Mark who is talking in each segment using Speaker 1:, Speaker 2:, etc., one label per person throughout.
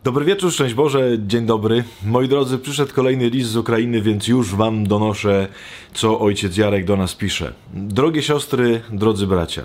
Speaker 1: Dobry wieczór, szczęść Boże, dzień dobry. Moi drodzy, przyszedł kolejny list z Ukrainy, więc już wam donoszę, co ojciec Jarek do nas pisze. Drogie siostry, drodzy bracia.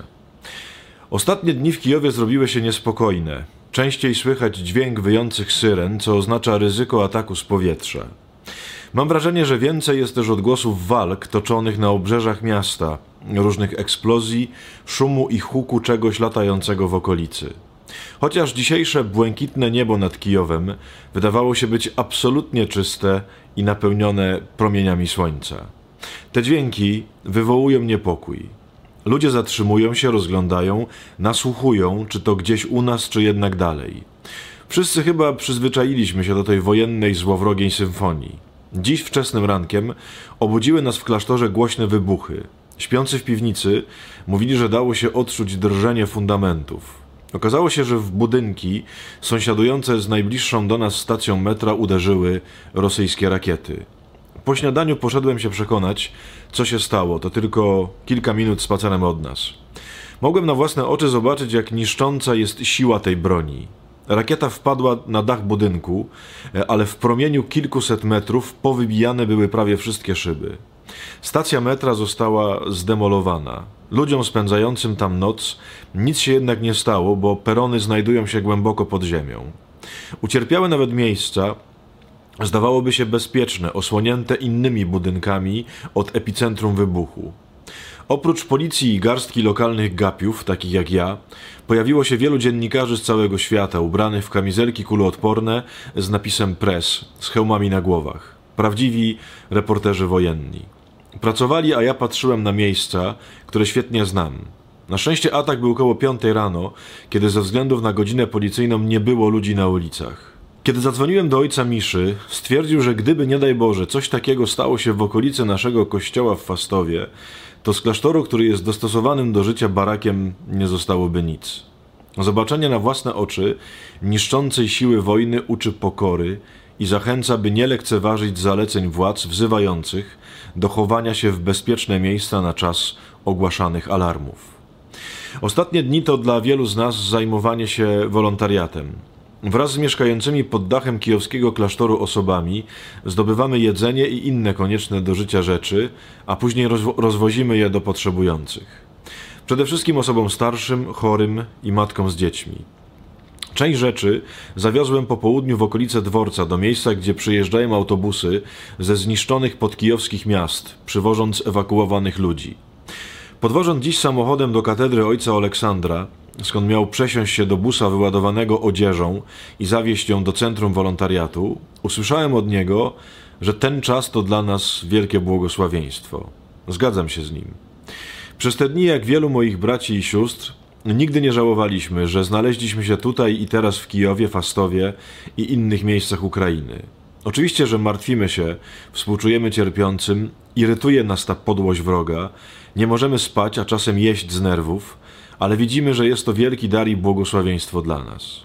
Speaker 1: Ostatnie dni w Kijowie zrobiły się niespokojne. Częściej słychać dźwięk wyjących syren, co oznacza ryzyko ataku z powietrza. Mam wrażenie, że więcej jest też odgłosów walk toczonych na obrzeżach miasta, różnych eksplozji, szumu i huku czegoś latającego w okolicy. Chociaż dzisiejsze błękitne niebo nad Kijowem wydawało się być absolutnie czyste i napełnione promieniami słońca. Te dźwięki wywołują niepokój. Ludzie zatrzymują się, rozglądają, nasłuchują, czy to gdzieś u nas, czy jednak dalej. Wszyscy chyba przyzwyczailiśmy się do tej wojennej, złowrogiej symfonii. Dziś wczesnym rankiem obudziły nas w klasztorze głośne wybuchy. Śpiący w piwnicy mówili, że dało się odczuć drżenie fundamentów. Okazało się, że w budynki sąsiadujące z najbliższą do nas stacją metra uderzyły rosyjskie rakiety. Po śniadaniu poszedłem się przekonać, co się stało. To tylko kilka minut spacerem od nas. Mogłem na własne oczy zobaczyć, jak niszcząca jest siła tej broni. Rakieta wpadła na dach budynku, ale w promieniu kilkuset metrów powybijane były prawie wszystkie szyby. Stacja metra została zdemolowana. Ludziom spędzającym tam noc nic się jednak nie stało, bo perony znajdują się głęboko pod ziemią. Ucierpiały nawet miejsca, zdawałoby się bezpieczne, osłonięte innymi budynkami od epicentrum wybuchu. Oprócz policji i garstki lokalnych gapiów, takich jak ja, pojawiło się wielu dziennikarzy z całego świata, ubranych w kamizelki kuloodporne z napisem Press, z hełmami na głowach. Prawdziwi reporterzy wojenni. Pracowali, a ja patrzyłem na miejsca, które świetnie znam. Na szczęście atak był około 5 rano, kiedy ze względów na godzinę policyjną nie było ludzi na ulicach. Kiedy zadzwoniłem do ojca Miszy, stwierdził, że gdyby, nie daj Boże, coś takiego stało się w okolicy naszego kościoła w Fastowie, to z klasztoru, który jest dostosowanym do życia barakiem, nie zostałoby nic. Zobaczenie na własne oczy niszczącej siły wojny uczy pokory i zachęca, by nie lekceważyć zaleceń władz wzywających do chowania się w bezpieczne miejsca na czas ogłaszanych alarmów. Ostatnie dni to dla wielu z nas zajmowanie się wolontariatem. Wraz z mieszkającymi pod dachem kijowskiego klasztoru osobami zdobywamy jedzenie i inne konieczne do życia rzeczy, a później rozwozimy je do potrzebujących. Przede wszystkim osobom starszym, chorym i matkom z dziećmi. Część rzeczy zawiozłem po południu w okolice dworca, do miejsca, gdzie przyjeżdżają autobusy ze zniszczonych podkijowskich miast, przywożąc ewakuowanych ludzi. Podwożąc dziś samochodem do katedry ojca Aleksandra, skąd miał przesiąść się do busa wyładowanego odzieżą i zawieźć ją do centrum wolontariatu, usłyszałem od niego, że ten czas to dla nas wielkie błogosławieństwo. Zgadzam się z nim. Przez te dni, jak wielu moich braci i sióstr, nigdy nie żałowaliśmy, że znaleźliśmy się tutaj i teraz w Kijowie, Fastowie i innych miejscach Ukrainy. Oczywiście, że martwimy się, współczujemy cierpiącym, irytuje nas ta podłość wroga, nie możemy spać, a czasem jeść z nerwów, ale widzimy, że jest to wielki dar i błogosławieństwo dla nas.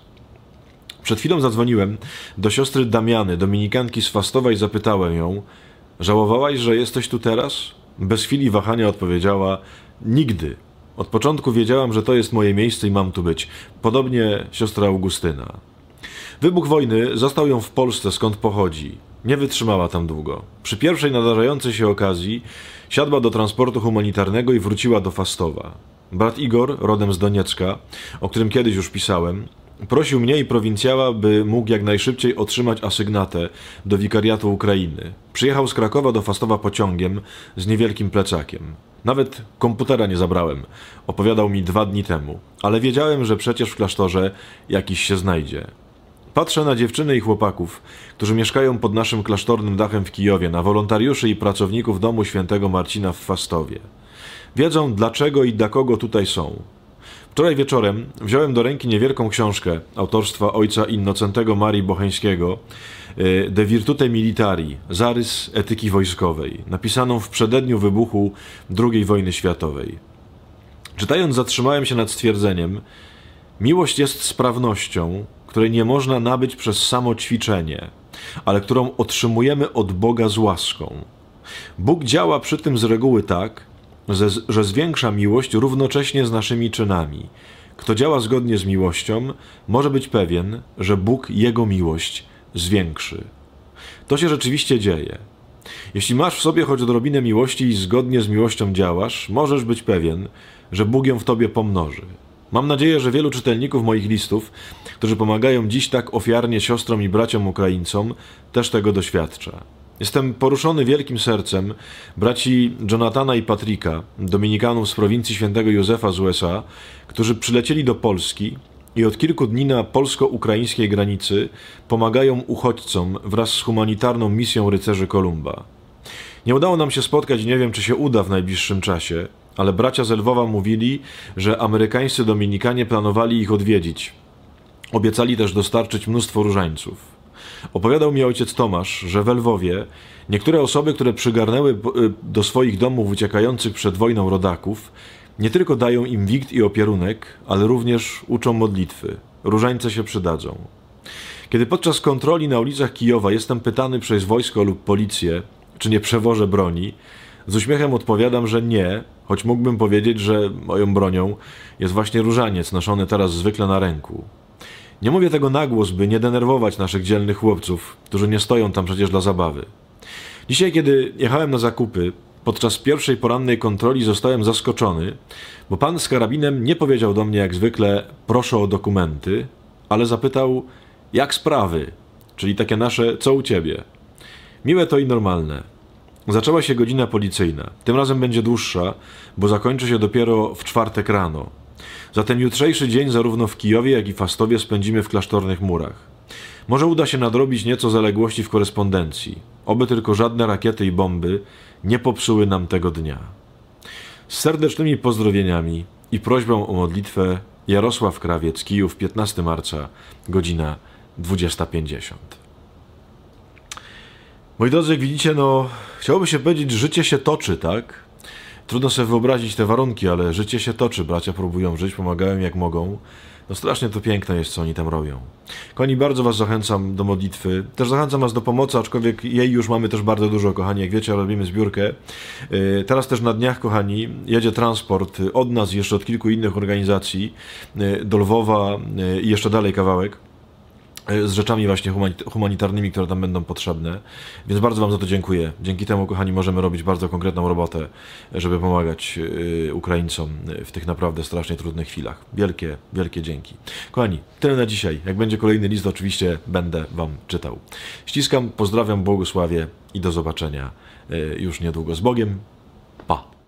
Speaker 1: Przed chwilą zadzwoniłem do siostry Damiany, dominikanki z Fastowa, i zapytałem ją: żałowałaś, że jesteś tu teraz? Bez chwili wahania odpowiedziała: nigdy. Od początku wiedziałam, że to jest moje miejsce i mam tu być. Podobnie siostra Augustyna. Wybuch wojny zastał ją w Polsce, skąd pochodzi. Nie wytrzymała tam długo. Przy pierwszej nadarzającej się okazji siadła do transportu humanitarnego i wróciła do Fastowa. Brat Igor, rodem z Doniecka, o którym kiedyś już pisałem, prosił mnie i prowincjała, by mógł jak najszybciej otrzymać asygnatę do wikariatu Ukrainy. Przyjechał z Krakowa do Fastowa pociągiem z niewielkim plecakiem. Nawet komputera nie zabrałem, opowiadał mi 2 dni temu, ale wiedziałem, że przecież w klasztorze jakiś się znajdzie. Patrzę na dziewczyny i chłopaków, którzy mieszkają pod naszym klasztornym dachem w Kijowie, na wolontariuszy i pracowników domu świętego Marcina w Fastowie. Wiedzą, dlaczego i dla kogo tutaj są. Wczoraj wieczorem wziąłem do ręki niewielką książkę autorstwa ojca Innocentego Marii Bocheńskiego De Virtute Militari, zarys etyki wojskowej, napisaną w przededniu wybuchu II wojny światowej. Czytając, zatrzymałem się nad stwierdzeniem: miłość jest sprawnością, której nie można nabyć przez samo ćwiczenie, ale którą otrzymujemy od Boga z łaską. Bóg działa przy tym z reguły tak, że zwiększa miłość równocześnie z naszymi czynami, kto działa zgodnie z miłością, może być pewien, że Bóg jego miłość zwiększy. To się rzeczywiście dzieje. Jeśli masz w sobie choć odrobinę miłości i zgodnie z miłością działasz, możesz być pewien, że Bóg ją w tobie pomnoży. Mam nadzieję, że wielu czytelników moich listów, którzy pomagają dziś tak ofiarnie siostrom i braciom Ukraińcom, też tego doświadcza. Jestem poruszony wielkim sercem braci Jonathana i Patryka, dominikanów z prowincji Świętego Józefa z USA, którzy przylecieli do Polski i od kilku dni na polsko-ukraińskiej granicy pomagają uchodźcom wraz z humanitarną misją rycerzy Kolumba. Nie udało nam się spotkać i nie wiem, czy się uda w najbliższym czasie, ale bracia z Lwowa mówili, że amerykańscy dominikanie planowali ich odwiedzić. Obiecali też dostarczyć mnóstwo różańców. Opowiadał mi ojciec Tomasz, że w Lwowie niektóre osoby, które przygarnęły do swoich domów uciekających przed wojną rodaków, nie tylko dają im wikt i opierunek, ale również uczą modlitwy. Różańce się przydadzą. Kiedy podczas kontroli na ulicach Kijowa jestem pytany przez wojsko lub policję, czy nie przewożę broni, z uśmiechem odpowiadam, że nie, choć mógłbym powiedzieć, że moją bronią jest właśnie różaniec noszony teraz zwykle na ręku. Nie mówię tego na głos, by nie denerwować naszych dzielnych chłopców, którzy nie stoją tam przecież dla zabawy. Dzisiaj, kiedy jechałem na zakupy, podczas pierwszej porannej kontroli zostałem zaskoczony, bo pan z karabinem nie powiedział do mnie jak zwykle proszę o dokumenty, ale zapytał jak sprawy, czyli takie nasze co u ciebie. Miłe to i normalne. Zaczęła się godzina policyjna. Tym razem będzie dłuższa, bo zakończy się dopiero w czwartek rano. Zatem jutrzejszy dzień zarówno w Kijowie, jak i Fastowie spędzimy w klasztornych murach. Może uda się nadrobić nieco zaległości w korespondencji. Oby tylko żadne rakiety i bomby nie popsuły nam tego dnia. Z serdecznymi pozdrowieniami i prośbą o modlitwę Jarosław Krawiec, Kijów, 15 marca, godzina 20:50. Moi drodzy, jak widzicie, chciałoby się powiedzieć, że życie się toczy, tak? Trudno sobie wyobrazić te warunki, ale życie się toczy. Bracia próbują żyć, pomagają jak mogą. Strasznie to piękne jest, co oni tam robią. Kochani, bardzo was zachęcam do modlitwy. Też zachęcam was do pomocy, aczkolwiek jej już mamy też bardzo dużo, kochani. Jak wiecie, robimy zbiórkę. Teraz też na dniach, kochani, jedzie transport od nas i jeszcze od kilku innych organizacji do Lwowa i jeszcze dalej kawałek, z rzeczami właśnie humanitarnymi, które tam będą potrzebne. Więc bardzo wam za to dziękuję. Dzięki temu, kochani, możemy robić bardzo konkretną robotę, żeby pomagać Ukraińcom w tych naprawdę strasznie trudnych chwilach. Wielkie, wielkie dzięki. Kochani, tyle na dzisiaj. Jak będzie kolejny list, oczywiście będę wam czytał. Ściskam, pozdrawiam, błogosławię i do zobaczenia już niedługo. Z Bogiem. Pa!